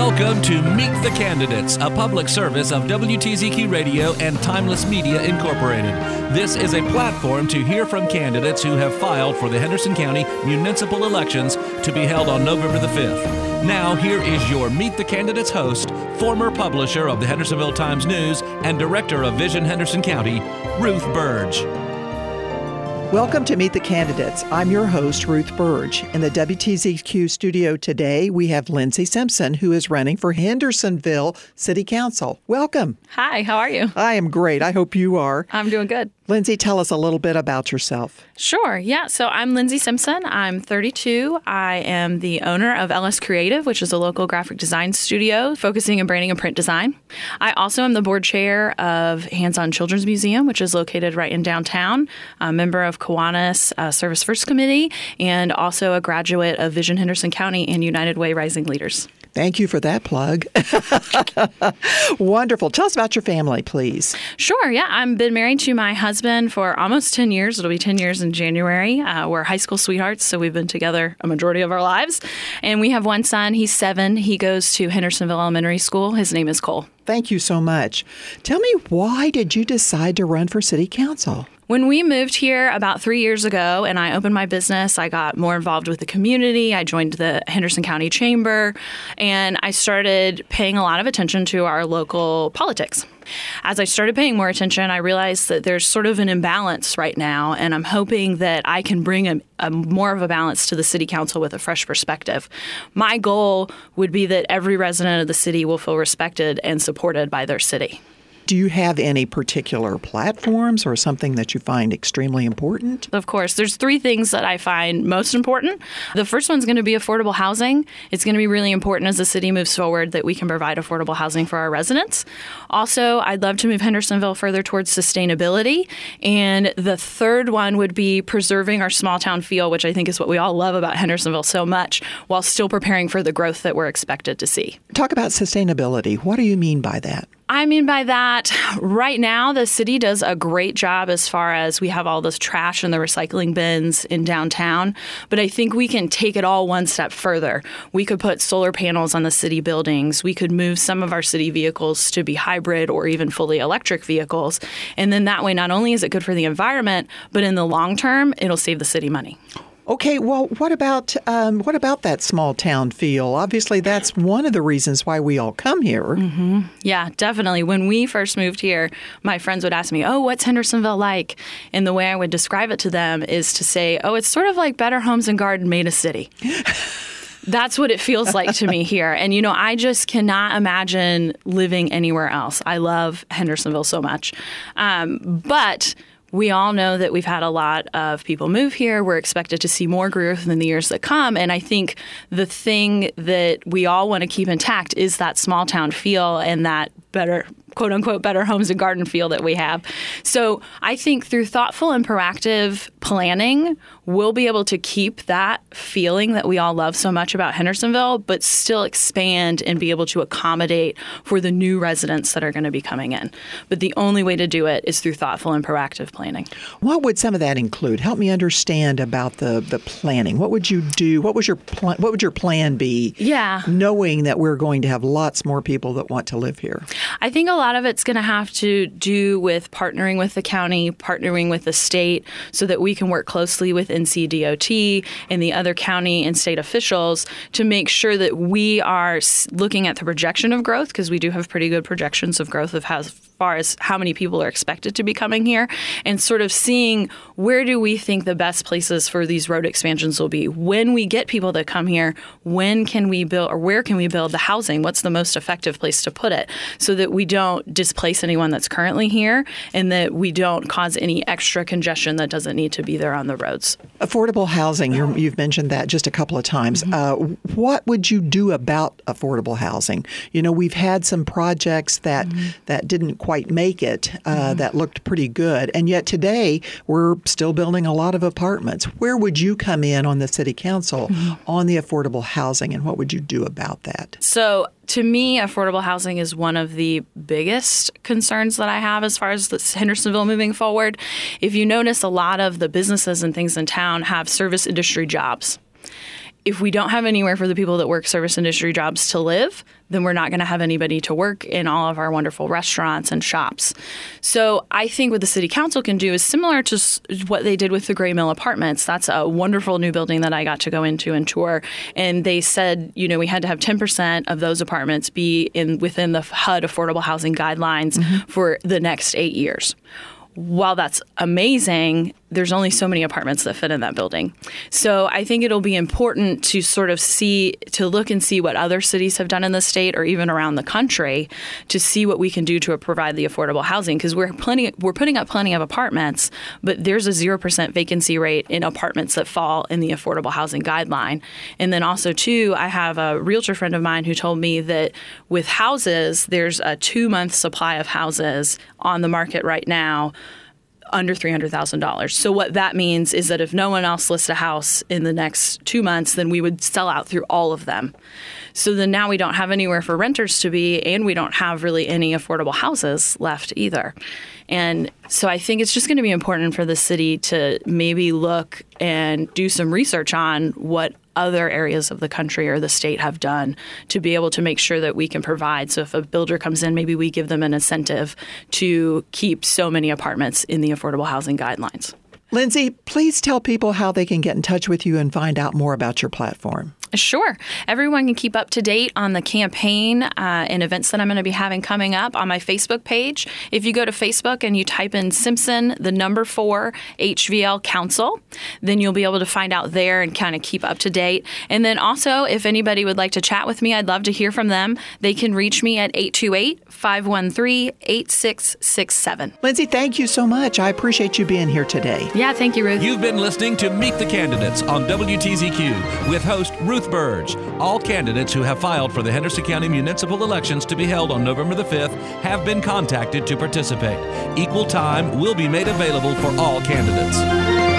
Welcome to Meet the Candidates, a public service of WTZQ Radio and Timeless Media Incorporated. This is a platform to hear from candidates who have filed for the Henderson County municipal elections to be held on November the 5th. Now, here is your Meet the Candidates host, former publisher of the Hendersonville Times-News and director of Vision Henderson County, Ruth Burge. Welcome to Meet the Candidates. I'm your host, Ruth Burge. In the WTZQ studio today, we have Lindsay Simpson, who is running for Hendersonville City Council. Welcome. Hi, how are you? I am great. I hope you are. I'm doing good. Lindsay, tell us a little bit about yourself. Sure. Yeah. So I'm Lindsay Simpson. I'm 32. I am the owner of LS Creative, which is a local graphic design studio focusing on branding and print design. I also am the board chair of Hands On Children's Museum, which is located right in downtown, a member of Kiwanis Service First Committee, and also a graduate of Vision Henderson County and United Way Rising Leaders. Thank you for that plug. Wonderful. Tell us about your family, please. Sure. Yeah. I've been married to my husband for almost 10 years. It'll be 10 years in January. We're high school sweethearts, so we've been together a majority of our lives. And we have one son. He's 7. He goes to Hendersonville Elementary School. His name is Cole. Thank you so much. Tell me, why did you decide to run for city council? When we moved here about 3 years ago and I opened my business, I got more involved with the community. I joined the Henderson County Chamber, and I started paying a lot of attention to our local politics. As I started paying more attention, I realized that there's sort of an imbalance right now, and I'm hoping that I can bring a more of a balance to the city council with a fresh perspective. My goal would be that every resident of the city will feel respected and supported by their city. Do you have any particular platforms or something that you find extremely important? Of course. There's 3 things that I find most important. The first one's going to be affordable housing. It's going to be really important as the city moves forward that we can provide affordable housing for our residents. Also, I'd love to move Hendersonville further towards sustainability. And the third one would be preserving our small town feel, which I think is what we all love about Hendersonville so much, while still preparing for the growth that we're expected to see. Talk about sustainability. What do you mean by that? I mean by that, right now, the city does a great job as far as we have all this trash in the recycling bins in downtown. But I think we can take it all one step further. We could put solar panels on the city buildings. We could move some of our city vehicles to be hybrid or even fully electric vehicles. And then that way, not only is it good for the environment, but in the long term, it'll save the city money. Okay, well, what about that small town feel? Obviously, that's one of the reasons why we all come here. Mm-hmm. Yeah, definitely. When we first moved here, my friends would ask me, "Oh, what's Hendersonville like?" And the way I would describe it to them is to say, "Oh, it's sort of like Better Homes and Garden made a city." That's what it feels like to me here. And, you know, I just cannot imagine living anywhere else. I love Hendersonville so much. But we all know that we've had a lot of people move here. We're expected to see more growth in the years that come. And I think the thing that we all want to keep intact is that small town feel and that better, quote unquote, better homes and garden feel that we have. So I think through thoughtful and proactive planning, we'll be able to keep that feeling that we all love so much about Hendersonville, but still expand and be able to accommodate for the new residents that are going to be coming in. But the only way to do it is through thoughtful and proactive planning. What would some of that include? Help me understand about the planning. What would you do? What would your plan be? Yeah. Knowing that we're going to have lots more people that want to live here. I think a lot of it's going to have to do with partnering with the county, partnering with the state, so that we can work closely with NCDOT and the other county and state officials to make sure that we are looking at the projection of growth, because we do have pretty good projections of growth of as far as how many people are expected to be coming here, and sort of seeing where do we think the best places for these road expansions will be. When we get people that come here, when can we build, or where can we build the housing? What's the most effective place to put it so that we don't displace anyone that's currently here and that we don't cause any extra congestion that doesn't need to be there on the roads. Affordable housing, you've mentioned that just a couple of times. Mm-hmm. What would you do about affordable housing? You know, we've had some projects that didn't quite make it, that looked pretty good. And yet today, we're still building a lot of apartments. Where would you come in on the city council on the affordable housing, and what would you do about that? So to me, affordable housing is one of the biggest concerns that I have as far as Hendersonville moving forward. If you notice, a lot of the businesses and things in town have service industry jobs. if we don't have anywhere for the people that work service industry jobs to live, then we're not going to have anybody to work in all of our wonderful restaurants and shops. So I think what the city council can do is similar to what they did with the Gray Mill Apartments. That's a wonderful new building that I got to go into and tour. And they said, we had to have 10% of those apartments be within the HUD affordable housing guidelines for the next 8 years. While that's amazing, there's only so many apartments that fit in that building. So I think it'll be important to sort of look and see what other cities have done in the state or even around the country to see what we can do to provide the affordable housing. Because we're putting up plenty of apartments, but there's a 0% vacancy rate in apartments that fall in the affordable housing guideline. And then also, too, I have a realtor friend of mine who told me that with houses, there's a 2-month supply of houses on the market right now under $300,000. So what that means is that if no one else lists a house in the next 2 months, then we would sell out through all of them. So then now we don't have anywhere for renters to be, and we don't have really any affordable houses left either. And so I think it's just going to be important for the city to maybe look and do some research on what other areas of the country or the state have done to be able to make sure that we can provide. So if a builder comes in, maybe we give them an incentive to keep so many apartments in the affordable housing guidelines. Lindsay, please tell people how they can get in touch with you and find out more about your platform. Sure. Everyone can keep up to date on the campaign and events that I'm going to be having coming up on my Facebook page. If you go to Facebook and you type in Simpson, 4 HVL Council, then you'll be able to find out there and kind of keep up to date. And then also, if anybody would like to chat with me, I'd love to hear from them. They can reach me at 828-513-8667. Lindsay, thank you so much. I appreciate you being here today. Yeah, thank you, Ruth. You've been listening to Meet the Candidates on WTZQ with host Ruth Burge. All candidates who have filed for the Henderson County municipal elections to be held on November the 5th have been contacted to participate. Equal time will be made available for all candidates.